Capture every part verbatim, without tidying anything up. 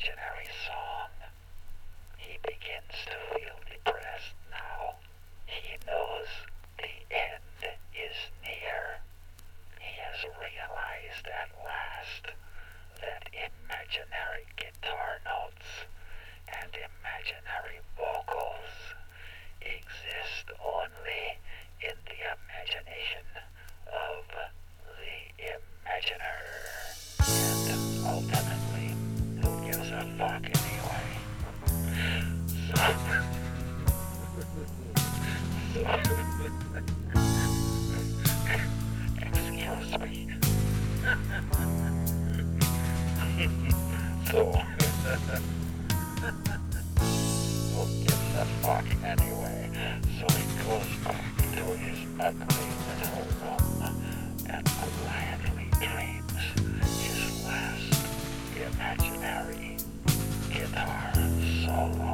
imaginary song. He begins to feel depressed now. He knows the end is near. He has realized at last that imaginary guitar notes and imaginary vocals exist only in the imagination of the imaginer. And ultimately, who gives a fuck anyway? So, excuse me. So, who gives a fuck anyway? So he goes back to his ugly little room and quietly dreams his last imaginary guitar solo.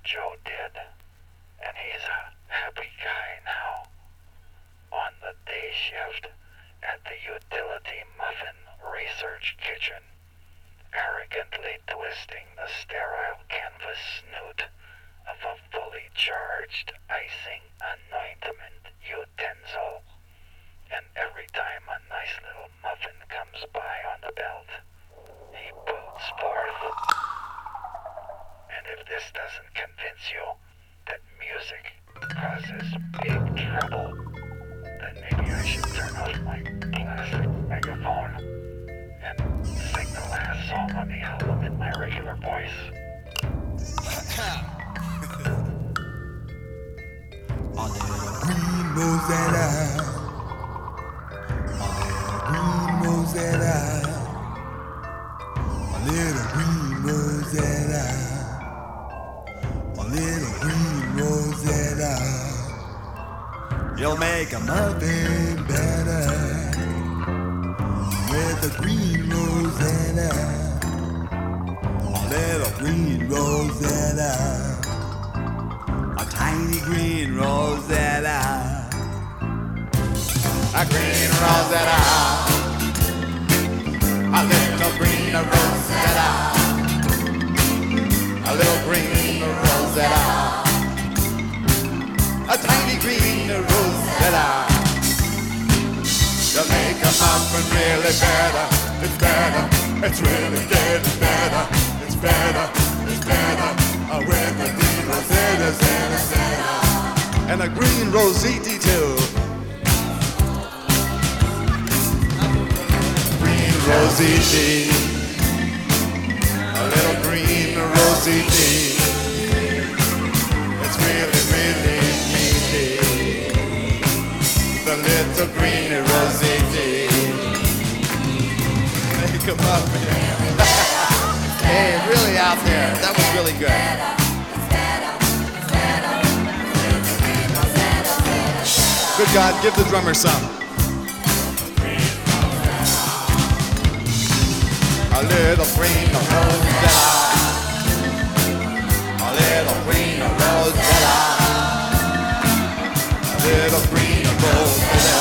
Joe did, and he's a happy guy now. On the day shift at the Utility Muffin Research Kitchen, arrogantly twisting the sterile canvas snoot of a fully charged icing anointment utensil. And every time a nice little muffin comes by on the belt, he boots forth. And if this doesn't convince you that music causes big trouble, then maybe I should turn off my plastic megaphone and sing the last song on the album in my regular voice. A little green Rosetta, a little green Rosetta, a little green Rosetta, a little green Rosetta. You'll make a muffin better with a green Rosetta, a little green Rosetta. A tiny green Rosetta, a green Rosetta, a little green Rosetta, a little green Rosetta, a tiny green Rosetta. To make a muffin really better, it's better, it's really getting better, it's better, it's better. Uh, with a green Rosetta, Zeta, Zeta, and a green Rositi too. Green Rositi, a little green Rositi. It's really, really meaty. The little green Rositi. Make 'em up, man. Hey, really out there. That was really good. Good God, give the drummer some. A little green Rosetta, a little green Rosetta, a little green Rosetta.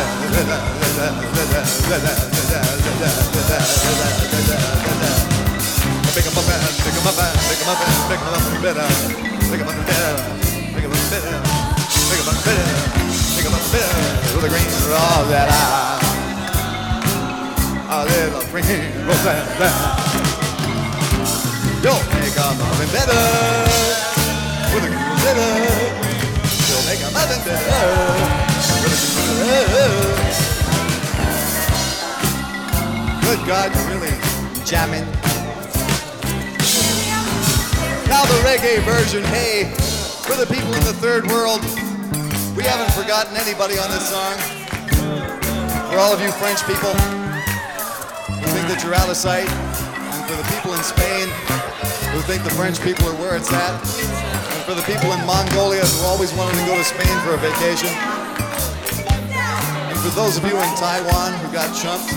Pick 'em up and pick 'em up and pick 'em up and pick 'em up and better. Pick 'em up and better. Pick 'em up and better. Pick 'em up and better. Pick 'em up and better. With a green Rosetta. A little green Rosetta. You'll make 'em up and better. With a green Rosetta. You'll make 'em up and better. With a green Rosetta. Good God, you're really jamming. Now the reggae version. Hey, for the people in the third world, we haven't forgotten anybody on this song. For all of you French people who think that you're out of sight, and for the people in Spain who think the French people are where it's at, and for the people in Mongolia who always wanted to go to Spain for a vacation, and for those of you in Taiwan who got chumped,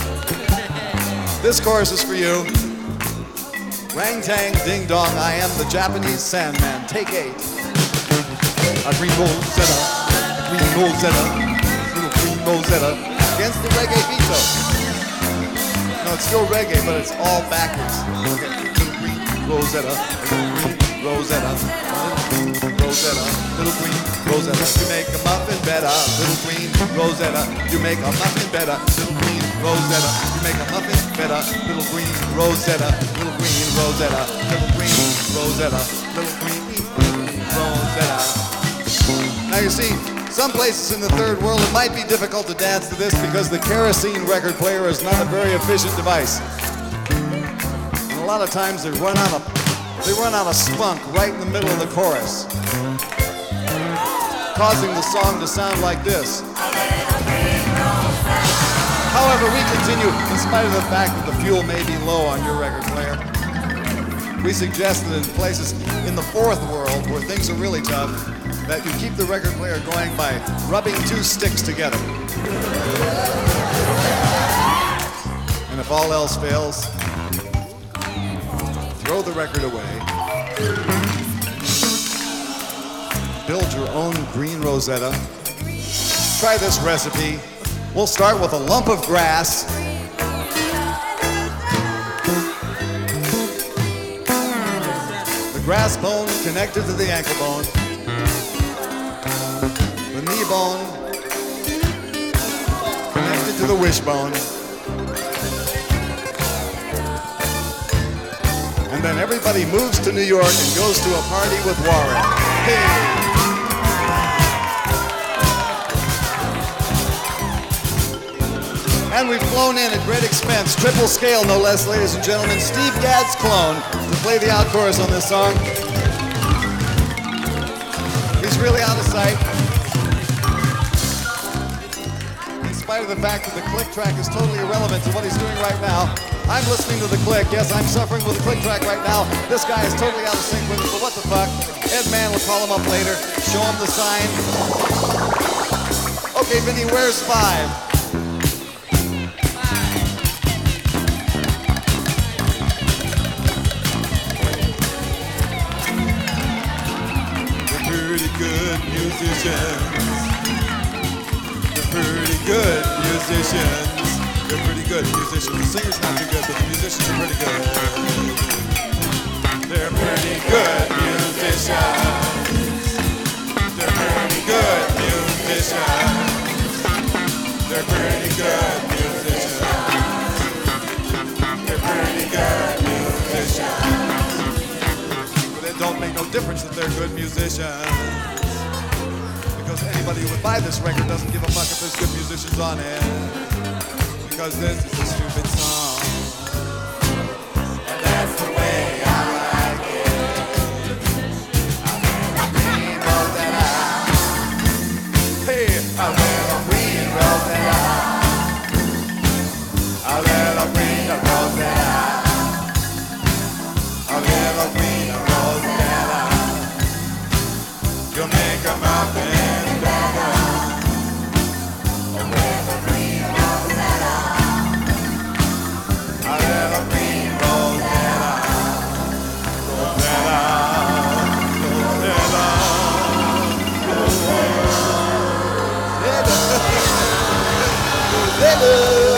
this chorus is for you. Rang tang ding dong, I am the Japanese Sandman. Take eight. A green Rosetta, a green Rosetta, little green Rosetta against the reggae beat though. No, it's still reggae, but it's all backwards. Okay. Little green Rosetta, little green Rosetta, little green Rosetta, little green Rosetta. You make a muffin better, little green Rosetta. You make a muffin better, little green Rosetta. You make a muffin better, little green Rosetta, little green Rosetta, little green Rosetta, little green Rosetta. Now you see, some places in the third world it might be difficult to dance to this because the kerosene record player is not a very efficient device. And a lot of times they run out of they run out of spunk right in the middle of the chorus, causing the song to sound like this. However, we continue in spite of the fact that the fuel may be low on your record player. We suggest that in places in the fourth world where things are really tough, that you keep the record player going by rubbing two sticks together. And if all else fails, throw the record away Rosetta. Try this recipe. We'll start with a lump of grass. The grass bone connected to the ankle bone. The knee bone connected to the wishbone. And then everybody moves to New York and goes to a party with Warren. Hey! And we've flown in at great expense, triple scale no less, ladies and gentlemen, Steve Gadd's clone to play the out chorus on this song. He's really out of sight. In spite of the fact that the click track is totally irrelevant to what he's doing right now, I'm listening to the click. Yes, I'm suffering with the click track right now. This guy is totally out of sync with it, but what the fuck? Ed Mann will call him up later, show him the sign. Okay, Vinny, where's five? Good musicians. They're pretty good musicians. They're pretty good musicians. The singer's not too good, but the musicians are pretty good. They're pretty good musicians. They're pretty good musicians. They're pretty good musicians. They're pretty good musicians. But it don't make no difference that they're good musicians. Because anybody who would buy this record doesn't give a fuck if there's good musicians on it. Because this is a stupid song. And that's the way I like it. I wear a green rosetta. Hey, I wear a green rosetta. I wear a green rosetta. I wear a green rosetta. You make a muffin. Rosetta.